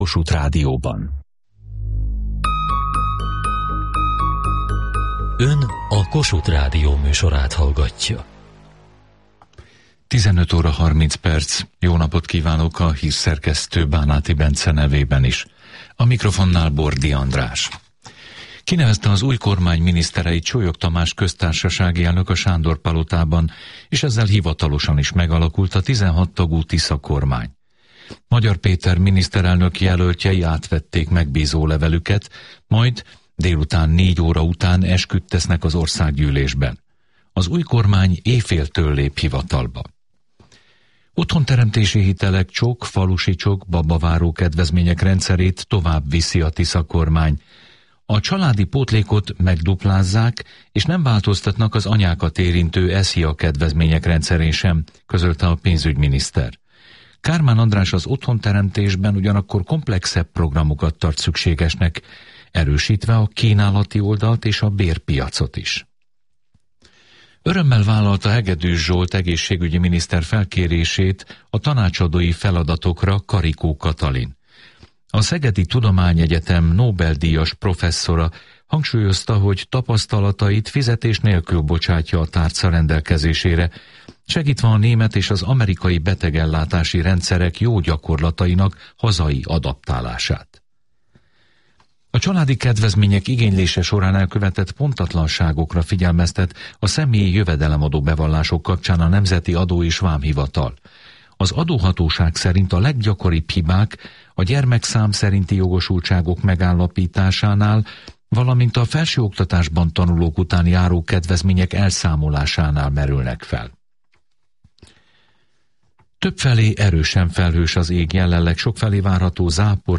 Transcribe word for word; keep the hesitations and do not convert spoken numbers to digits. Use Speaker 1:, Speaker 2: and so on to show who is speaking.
Speaker 1: Kossuth Rádióban.
Speaker 2: Ön a Kossuth Rádió műsorát hallgatja.
Speaker 3: tizenöt óra harminc perc. Jó napot kívánok a hírszerkesztő Bánáti Bence nevében is. A mikrofonnál Bordi András. Kinevezte az új kormány minisztereit Csolyog Tamás köztársasági elnök a Sándor-palotában, és ezzel hivatalosan is megalakult a tizenhat tagú Tisza kormány. Magyar Péter miniszterelnök jelöltjei átvették megbízó levelüket, majd délután négy óra után esküt tesznek az országgyűlésben. Az új kormány éjféltől lép hivatalba. Otthonteremtési hitelek csok, falusi csok, babaváró kedvezmények rendszerét tovább viszi a Tisza kormány. A családi pótlékot megduplázzák, és nem változtatnak az anyákat érintő es zé i á kedvezmények rendszerén sem, közölte a pénzügyminiszter. Kármán András az otthonteremtésben ugyanakkor komplexebb programokat tart szükségesnek, erősítve a kínálati oldalt és a bérpiacot is. Örömmel vállalta Hegedűs Zsolt egészségügyi miniszter felkérését a tanácsadói feladatokra Karikó Katalin. A Szegedi Tudományegyetem Nobel-díjas professzora hangsúlyozta, hogy tapasztalatait fizetés nélkül bocsátja a tárca rendelkezésére, segítve a német és az amerikai betegellátási rendszerek jó gyakorlatainak hazai adaptálását. A családi kedvezmények igénylése során elkövetett pontatlanságokra figyelmeztet a személyi jövedelemadó bevallások kapcsán a Nemzeti Adó és Vámhivatal. Az adóhatóság szerint a leggyakoribb hibák a gyermekszám szerinti jogosultságok megállapításánál, valamint a felsőoktatásban tanulók után járó kedvezmények elszámolásánál merülnek fel. Többfelé erősen felhős az ég, jelenleg sokfelé várható zápor,